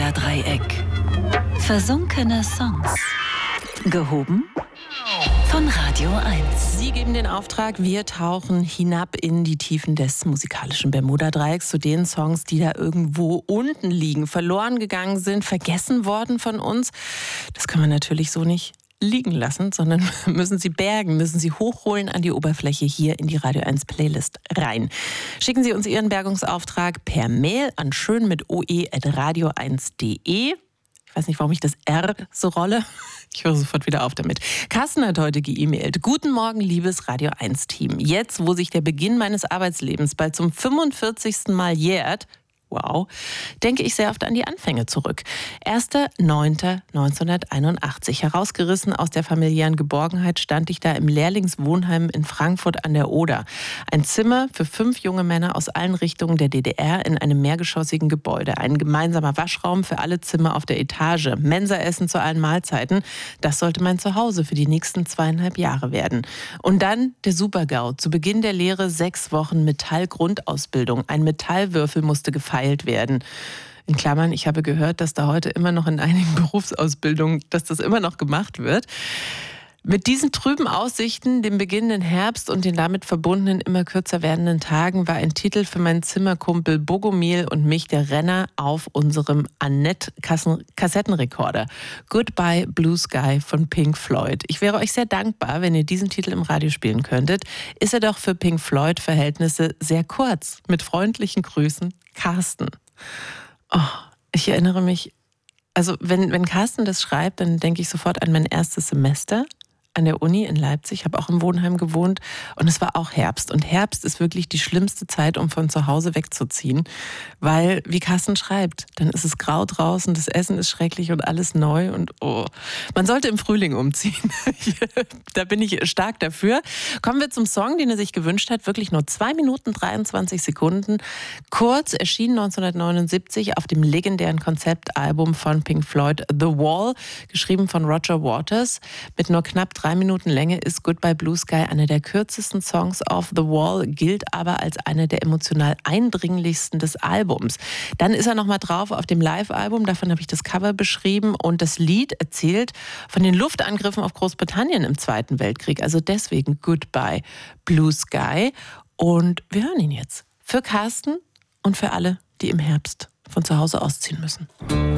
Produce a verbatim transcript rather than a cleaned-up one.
Bermuda-Dreieck. Versunkene Songs. Gehoben von Radio eins. Sie geben den Auftrag, wir tauchen hinab in die Tiefen des musikalischen Bermuda-Dreiecks zu den Songs, die da irgendwo unten liegen, verloren gegangen sind, vergessen worden von uns. Das können wir natürlich so nicht liegen lassen, sondern müssen sie bergen, müssen sie hochholen an die Oberfläche hier in die Radio eins Playlist rein. Schicken Sie uns Ihren Bergungsauftrag per Mail an schön mit oe at radio eins punkt de. Ich weiß nicht, warum ich das R so rolle. Ich höre sofort wieder auf damit. Carsten hat heute geemailt. Guten Morgen, liebes Radio eins Team. Jetzt, wo sich der Beginn meines Arbeitslebens bald zum fünfundvierzigsten Mal jährt, wow, denke ich sehr oft an die Anfänge zurück. erster neunter neunzehnhunderteinundachtzig. Herausgerissen aus der familiären Geborgenheit stand ich da im Lehrlingswohnheim in Frankfurt an der Oder. Ein Zimmer für fünf junge Männer aus allen Richtungen der D D R in einem mehrgeschossigen Gebäude. Ein gemeinsamer Waschraum für alle Zimmer auf der Etage. Mensaessen zu allen Mahlzeiten. Das sollte mein Zuhause für die nächsten zweieinhalb Jahre werden. Und dann der Super-GAU. Zu Beginn der Lehre sechs Wochen Metallgrundausbildung. Ein Metallwürfel musste gefeilt werden. In Klammern, ich habe gehört, dass da heute immer noch in einigen Berufsausbildungen, dass das immer noch gemacht wird. Mit diesen trüben Aussichten, dem beginnenden Herbst und den damit verbundenen immer kürzer werdenden Tagen war ein Titel für meinen Zimmerkumpel Bogomil und mich der Renner auf unserem Annette-Kassettenrekorder. Goodbye Blue Sky von Pink Floyd. Ich wäre euch sehr dankbar, wenn ihr diesen Titel im Radio spielen könntet. Ist er doch für Pink Floyd-Verhältnisse sehr kurz. Mit freundlichen Grüßen, Carsten. Oh, ich erinnere mich, also wenn, wenn Carsten das schreibt, dann denke ich sofort an mein erstes Semester an der Uni in Leipzig, habe auch im Wohnheim gewohnt und es war auch Herbst. Und Herbst ist wirklich die schlimmste Zeit, um von zu Hause wegzuziehen, weil, wie Carsten schreibt, dann ist es grau draußen, das Essen ist schrecklich und alles neu und oh, man sollte im Frühling umziehen. Da bin ich stark dafür. Kommen wir zum Song, den er sich gewünscht hat, wirklich nur zwei Minuten dreiundzwanzig Sekunden. Kurz, erschien neunzehnhundertneunundsiebzig auf dem legendären Konzeptalbum von Pink Floyd The Wall, geschrieben von Roger Waters. Mit nur knapp drei Minuten Länge ist Goodbye Blue Sky einer der kürzesten Songs auf The Wall, gilt aber als einer der emotional eindringlichsten des Albums. Dann ist er nochmal drauf auf dem Live-Album, davon habe ich das Cover beschrieben, und das Lied erzählt von den Luftangriffen auf Großbritannien im Zweiten Weltkrieg. Also deswegen Goodbye Blue Sky. Und wir hören ihn jetzt. Für Carsten und für alle, die im Herbst von zu Hause ausziehen müssen.